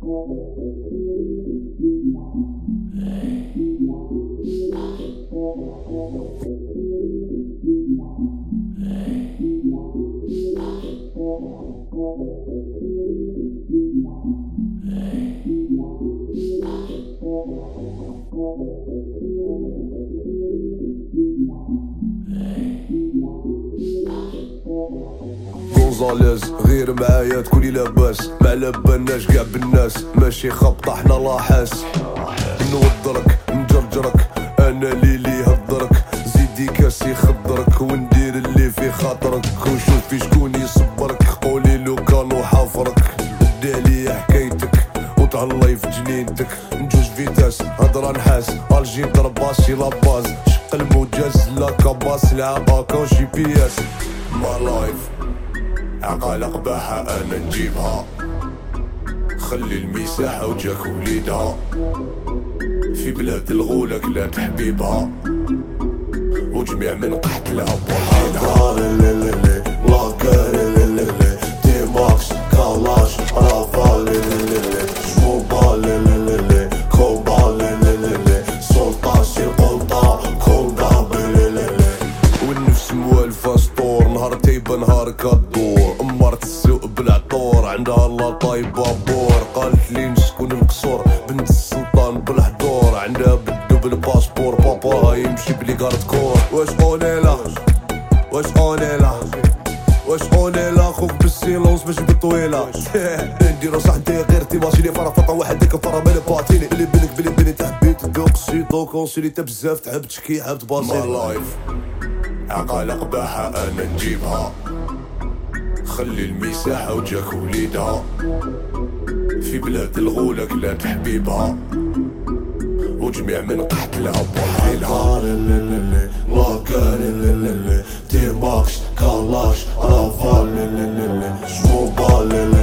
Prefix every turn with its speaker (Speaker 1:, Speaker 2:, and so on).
Speaker 1: غونزاليز غير معايا تكوني لاباس ما لاباناش قاع بالناس ماشي خبطة حنا لاحاس نوضرك نجرجرك انا ليلي هضرك زيدي كاسي خضرك وندير اللي في خاطرك وشوفي شكون يصبرك قولي لو كانو حافرك بدي عليا حكايتك وتهلاي في جنينتك نجوج فيتاس هضرة نحاس الجين ضرباسي لاباز شق الموجز لا كاباس لعباكا جي بي اس ما لايف عقالة قباحة انا نجيبها خلي المساحة وجاك وليدها في بلاد الغولة كلات حبيبها وجميع من قحط لها بوحيدها
Speaker 2: ماكس كالاش رافال جموبال كوبال سلطة سلطة كوندا
Speaker 1: والنفس موالفة سطور نهار تايبة نهار كدور امارة السوق بالعطور عندها الله طايبة بور قالت لي نسكن القصور بنت السلطان بالحضور عندها بدو بالباسبور بابا يمشي بلي كارد كور واش اونيلا واش اونيلا واش اونيلا خوك بالسيلونس ماشي بالطويلة نديرو صحتي غير تيماشيني فرافطة وحدك فرا مالي باتيني بلي بلي تحبيت دوق سيدو كونسيلي تا بزاف تحب تشكي حاب تباصي لايف عقالة قباحة انا نجيبها خلي المساحة وجاك وليدها في بلاد الغولة كلات حبيبها وجميع من قحط لها بوحيدها
Speaker 2: ماكس كالاش رافال جموبال